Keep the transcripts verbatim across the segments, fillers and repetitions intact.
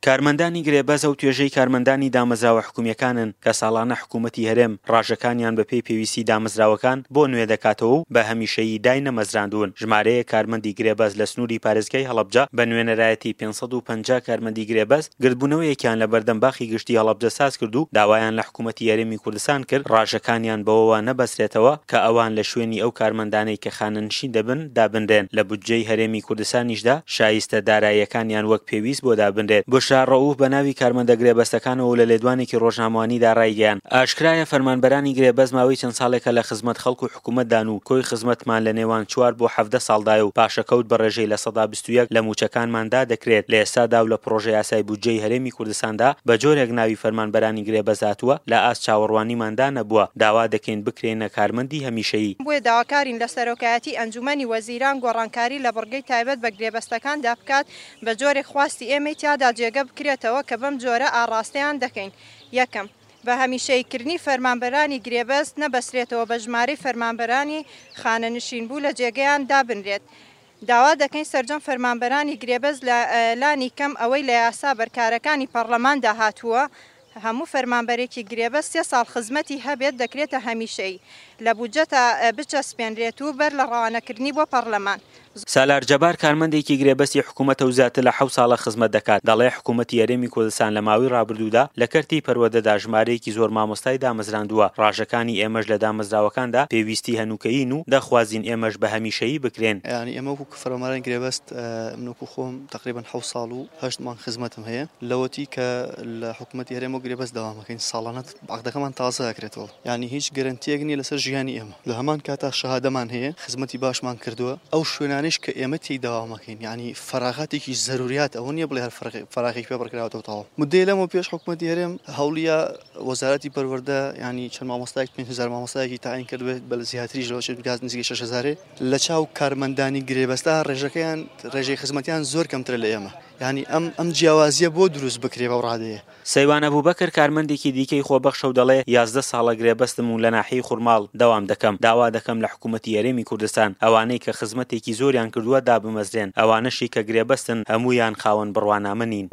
کارمەندانی گرێبەز ئەو توێژەی کارمەندانی دامەزراوە حکوومیەکانن کە ساڵانە حکوومەتی هەرێم ڕاژەکانیان بە پێی پێویستی دامەزراوەکان بۆ نوێ دەکاتەوە و بە هەمیشەیی دای نەمەزراندوون. ژمارەیە کارمەندی گرێبەز لە سنووری پارێزگای هەڵەبجە بە نوێنەرایەتی پێنج سەد و پەنجا کارمەندی گرێبەز گردبوونەوەیەکیان لە بەردەمباخی گشتی هەڵەبجە ساز کرد و داوایان لە حکوومەتی هەرێمی کوردستان کرد ڕاژەکانیان بەوەوە نەبەسرێتەوە کە ئەوان لە شوێنی ئەو کارمەندانەی کە خانەنشین دەبن دابنرێن. لە بودجەی هەرێمی کوردستانیشدا شایستە داراییەکانیان وەک پێویست بۆ دابنرێت. بۆشار ڕەوف بە ناوی کارمەندە گرێبەستەکانەوە لە لێدوانێکی ڕۆژنامەوانیدا ڕایگەیاند ئاشکرایە فەرمانبەرانی گرێبەز ماوەی چەند ساڵێکە لە خزمەت خەڵک و حکوومەتدان و کۆی خزمەتمان لە نێوان چوار بۆ حەڤدە ساڵدایە و پاشەکەوت بە ڕێژەی لە سەدا بیست و یەک لە موچەکانماندا دەکرێت. لە ئێستادا و لە پرۆژەی یاسای بودجەی هەرێمی کوردستاندا بە جۆرێک ناوی فەرمانبەرانی گرێبەز هاتووە لە ئاست چاوەڕوانیماندا نەبووە. داوا دەکەین بکرێنە کارمەندی هەمیشەیی. بۆیە داواکارین لە سەرۆکایەتی ئەنجومەنی وەزیران گۆڕانکاری لە بڕگەی تایبەت بە گرێبەستەکاندا بکات بە جۆرێک خواستی ئێمەی تیادا جێگە بکرێتەوە کە بەم جۆرە ئاڕاستەیان دەکەین. یەکەم بە هەمیشەیکردنی فەرمانبەرانی گرێبەست نەبەسرێتەوە بە ژمارەی فەرمانبەرانی خانەنشین بوو لە جێگەیان دابنرێت. داوا دەکەین سەرجەم فەرمانبەرانی گرێبەز لە لانی کەم ئەوەی لە یاسا بەرکارەکانی پەرلەماندا هاتووە هەموو فەرمانبەرێکی گرێبەست سێ ساڵ خزمەتی هەبێت دەکرێتە هەمیشەی لە بودجەتە بچەسپێنرێت و بەر لە ڕەوانەکردنی بۆ پەرلەمان. سالار جەبار کارمەندێکی گرێبەستی حکوومەتە و زیاتر لە حەوت ساڵە خزمەت دەکات. دەڵێ حکوومەتی هەرێمی کوردستان لە ماوەی ڕابردوودا لە کەرتی پەروەدەدا ژمارەیەکی زۆر مامۆستای دامەزراندووە. ڕاژەکانی ئێمەش لە دامەزراوەکاندا پێویستی هەنووکەیین و دەخوازین ئێمەش بە هەمیشەیی بکرێن. یعنی ئێمە وەکو فەرمانبەرانی گرێبەست منوکو خۆم تقریبا حەوت ساڵ و هەشت مانگ خزمەتم هەیە لەوەتی کە لە حکوومەتی هەرێم و گرێبەست داوامەکەین ساڵانە عەقدەکەمان تازە ئەکرێتەوە. یعنی هیچ گەرەنتیەک نییە لەسەر ژیانی ئێمە. لە هەمان کاتا شەهادەمان هەیە خزمەتی باشمان کردووە ئەو شوێنانەش کە ئێمە داوامەکەین. یعنی فەراغاتێکی زەروریات ئەوە نییە بڵێ هەر فەراغێک پێ بڕکراوەتەوە تاوە. مدەی لەمەوە پێش حکوومەتی هەرێم هەوڵیە وەزارەتی پەروەردە ینی چەند مامۆستایەک پێنج هەزار مامۆستایەکی تاعین کردوێت بە زیاتریش لەوە گاز نزیکەی شەش هەزار لە چاو کارمەندانی گرێبەستا ڕێژەکەیان ڕێژەی خزمەتیان زۆر کەمترە لە ئێمە. یعنی ئەم ئەم جیاوازیە بۆ دروست بکرێ بەو ڕادەیە. سەیوان ئەبوبەکر کارمەندێکی دیکەی خۆبەخشە و دەڵێ یازدە ساڵە گرێبەستم و لە ناحیەی خوڕماڵ دەوام دەکەم. داوا دەکەم لە حکوومەتی هەرێمی کوردستان ئەوانەی کە خزمەتێکی زۆریان کردووە دابمەزرێن. ئەوانەشی کە گرێبەستن هەموویان خاوەن بڕوانامە نین.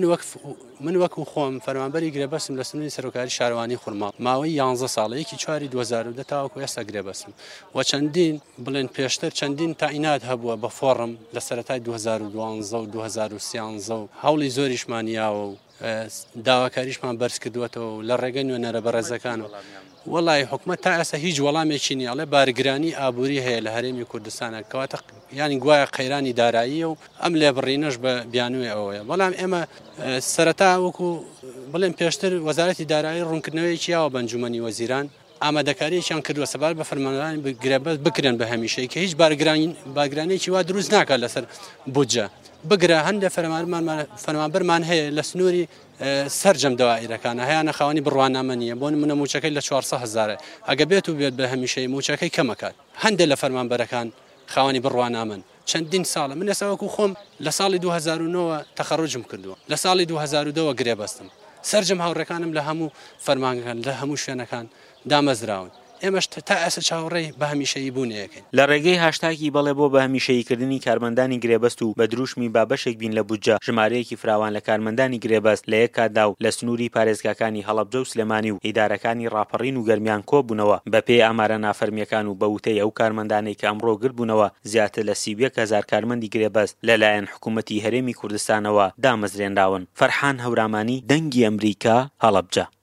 من وەکو خۆم فەرمانبەری گرێبەستم لە سنووری سەرۆکاری شارەوانی خوڕماڵ ماوەی یانزە ساڵەیەکی چواری دوو هەزار و دە تاوەکو ئێستا گرێبەستم و چەندین بڵێن پێشتر چەندین تاعینات هەبووە بە فۆڕم لە سەرەتای دوو هەزار و دوانزە و دوو هەزار و سیانزە و هەوڵی زۆریشمانیاوە و داواکاریشمان بەرز کردووەتەوە لە ڕێگە نوێنەرە بەڕێزەکانەوە. وەڵی حکوومەت تا ئێستا هیچ وەڵامێکی نییە ئەڵێ بارگرانی ئابووری هەیە لە هەرێمی کوردستانە کەواتە ینی گوایە قەیرانی داراییە و ئەم لێبڕینەش بە بیانوێ ئەوەیە. بەڵام ئێمە سەرەتا وەکو بڵێن پێشتر وەزارەتی دارایی ڕوونکردنەوەیکی یاوە بە ئەنجومەنی وەزیران ئامادەکاریەکیان کردووە سەبار بە فەرمانبەرانی گرێبەست بکرێن بە هەمیشەی کە هیچ بارگرانێکی وا دروست ناکات لەسەر بودجە بگرە. هەندێک فەرمانبەرمان هەیە لە سنووری سەرجەم دەوائیرەکانە هەیانە خاوەنی بڕوانامە نییە بۆ نمونە موچەکەی لە چوارسە هەزارە ئەگە بێت و بێت بە هەمیشەی موچەکەی کەمەکات. هەندێک لە فەرمانبەرەکان خاوەنی بڕوانامن چەندین ساڵە. من ئێستا وەکو خۆم لە ساڵی دوو هەزار و نۆ تەخەڕوجم کردووە لە ساڵی دوو هەزار و دە گرێبەستم. سەرجەم هاوڕێکانم لە هەموو فەرمانەکان لە هەموو شوێنەکان دامەزراون. ئێمەش تا ئێستا چاوەڕێی بە هەمیشەیی بوونەیەکەین. لە ڕێگەی هاشتاگی بەڵێ بۆ بە هەمیشەییکردنی کارمەندانی گرێبەست و بە دروشمی بابەشێک بین لە بودجە ژمارەیەکی فراوان لە کارمەندانی گرێبەست لە یەک کاتدا و لە سنووری پارێزگاکانی هەڵەبجە و سلێمانی و ئیدارەکانی ڕاپەڕین و گەرمیان کۆبوونەوە. بە پێی ئامارە نافەرمیەکان و بە وتەی ئەو کارمەندانەی کە ئەمڕۆ گربوونەوە زیاتر لە سی و یەک هەزار کارمەندی گرێبەست لەلایەن حکوومەتی هەرێمی کوردستانەوە دامەزرێنراون. فەرحان هەورامانی، دەنگی ئەمریکا، هەڵەبجە.